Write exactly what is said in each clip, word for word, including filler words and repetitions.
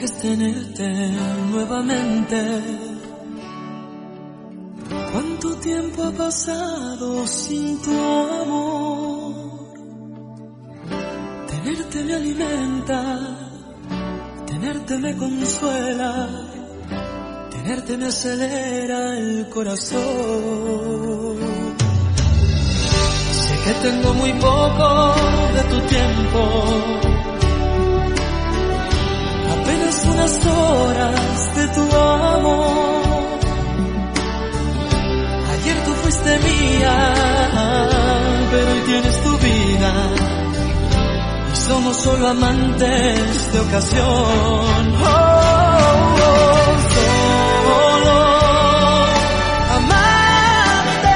que es tenerte nuevamente. ¿Cuánto tiempo ha pasado sin tu amor? Tenerte me alimenta, tenerte me consuela, tenerte me acelera el corazón. Sé que tengo muy poco de tu tiempo, apenas unas horas de tu amor. Ayer tú fuiste mía, pero hoy tienes tu vida, y somos solo amantes de ocasión. Oh, oh, oh, solo amantes,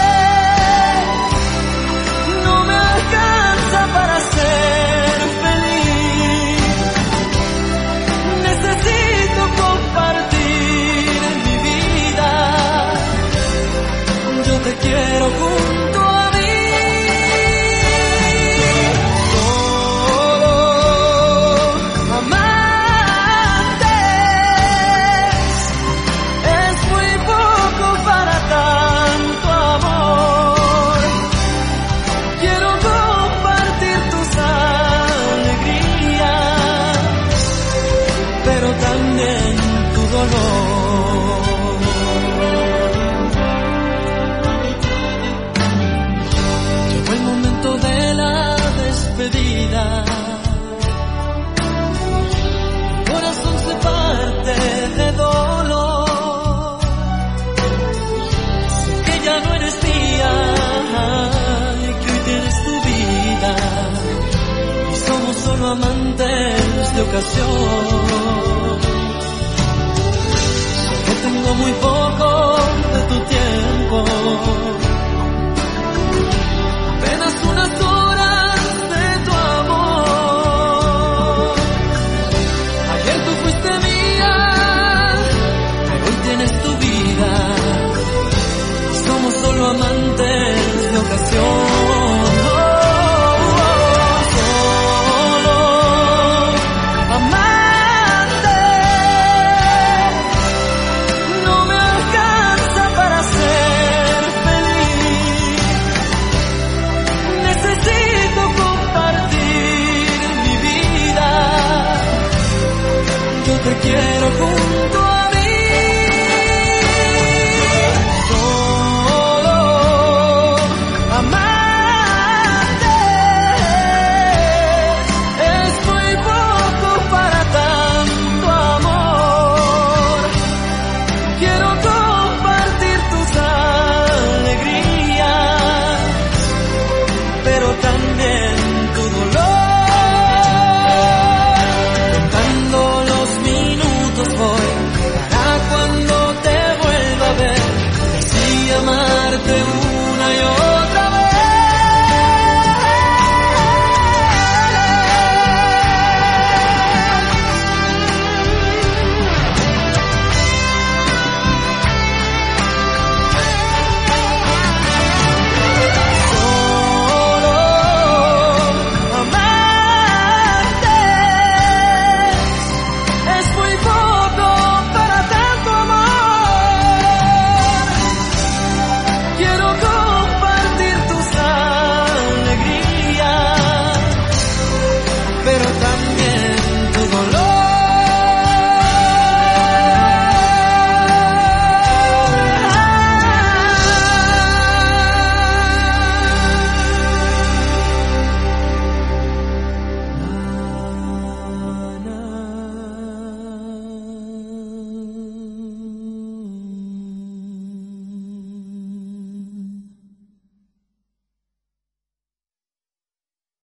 no me alcanza para ser feliz. Necesito compartir mi vida, yo te quiero junto a mí. Llegó el momento de la despedida, mi corazón se parte de dolor. Sé que ya no eres mía y que hoy tienes tu vida, y somos solo amantes de ocasión.